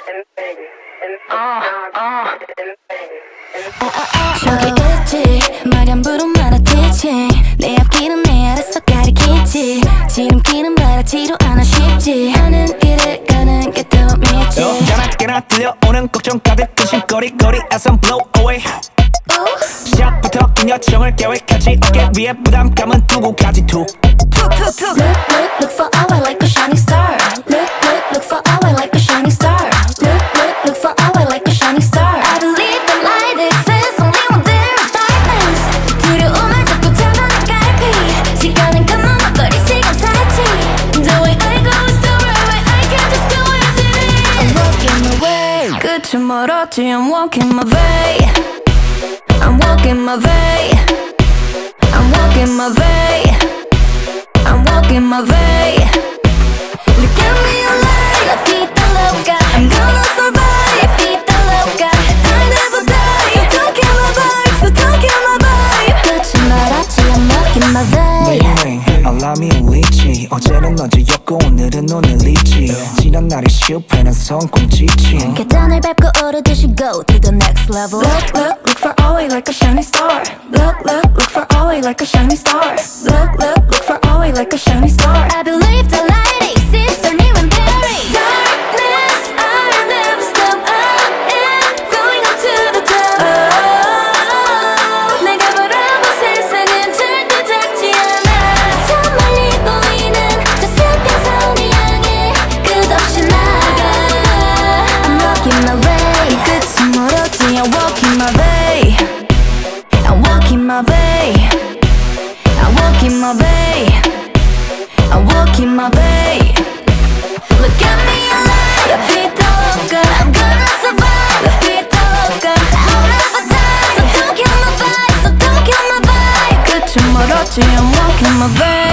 저기 있지 말연부름 많았지 내 앞길은 내 알아서 가리키지 지름길은 바라지로 않아 쉽지 하는 길을 가는 게 더 밉지 가나깨나 들려오는 걱정 가득한 심거리거리에선 blow away 시작부터 긴 여정을 계획하지 어깨 위에 부담감은 두고 가지 툭 Look for our like a shining star Look for our like a shining star Look for our like a shining star I believe the light exists only when there is darkness 두려움을 자꾸 잡아나갈피 시간은 까먹어버린 시간 살지 The way I go is the right way I can't just do as it is I'm walking my way 끝은 멀었지 I'm walking my way I'm walking my way I'm walking my way I'm walking my way Look at me alive La vida loca I'm gonna survive La vida loca I never die So don't kill my vibe So don't kill my vibe 끝이 말았지 I'm walking my way 매일매일 알람이 울리지 어제는 어제였고 오늘은 오늘이지 지난 날의 실패는 성공 지침 계단을 밟고 오르듯이 go to the next level Look for always like a shining star Look for always like a shining star Look for always like a shining star I believe the light exists only when there is darkness I'll never stop I am going up to the top 내가 바라본 세상은 절대 작지 않아 저 멀리 보이는 저 수평선을 향해 끝없이 나가 I'm walking my way 끝은 멀었지 I'm walking my way I'm walking my way I'm walking my way I'm walking my way Look at me alive La vida loca I'm gonna survive La vida loca I'll never die So don't kill my vibe So don't kill my vibe 끝은 멀었지 I'm walking my way